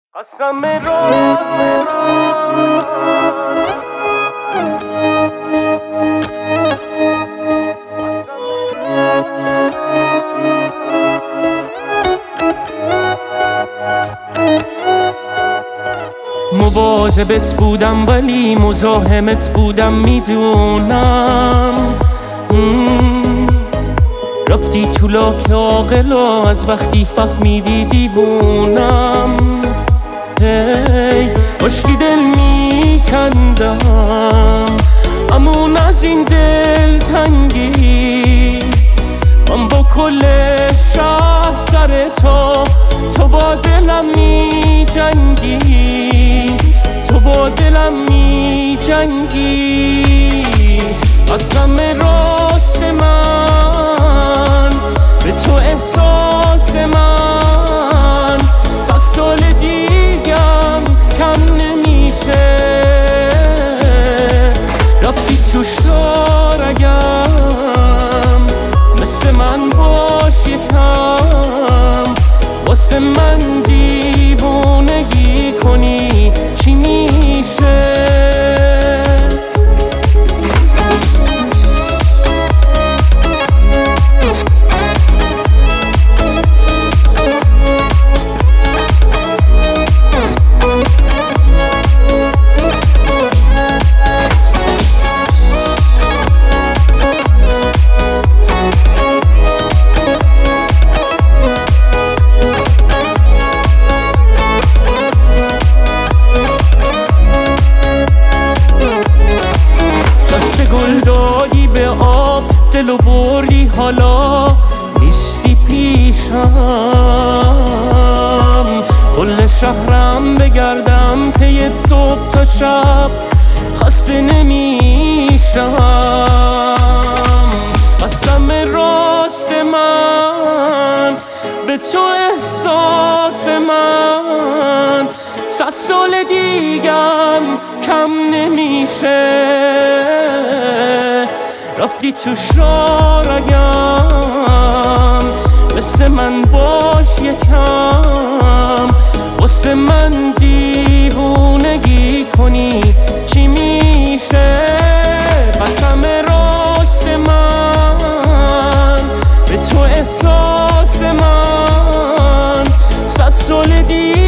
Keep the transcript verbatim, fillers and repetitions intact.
قسم رو مواظبت بودم ولی مزاحمت بودم میدونم. رفتی تو لاک عاقلا از وقتی فهمیدی دیوونم. هی عشقی دل میکندم امون از این دل تنگی. من با کل شهر سر تو تو با دلم می جنگی تو با دلم می جنگی. قسم راست من به تو احساس من صد سال دیگم کم نمیشه. رفتی تو شارگم مثل من باش یکم واسه من دیوونگی کنی چی میشه؟ گل دادی به آب دلو بردی حالا نیستی پیشم. کل شهرم بگردم پیت صبح تا شب خسته نمیشم. قسم راست من به تو احساس من صد سال دیگم کم نمیشه. رفتی تو شارگم مثل من باش یکم واسه من دیوونگی کنی چی میشه؟ قسم راست من به تو احساس من صد سال دیگم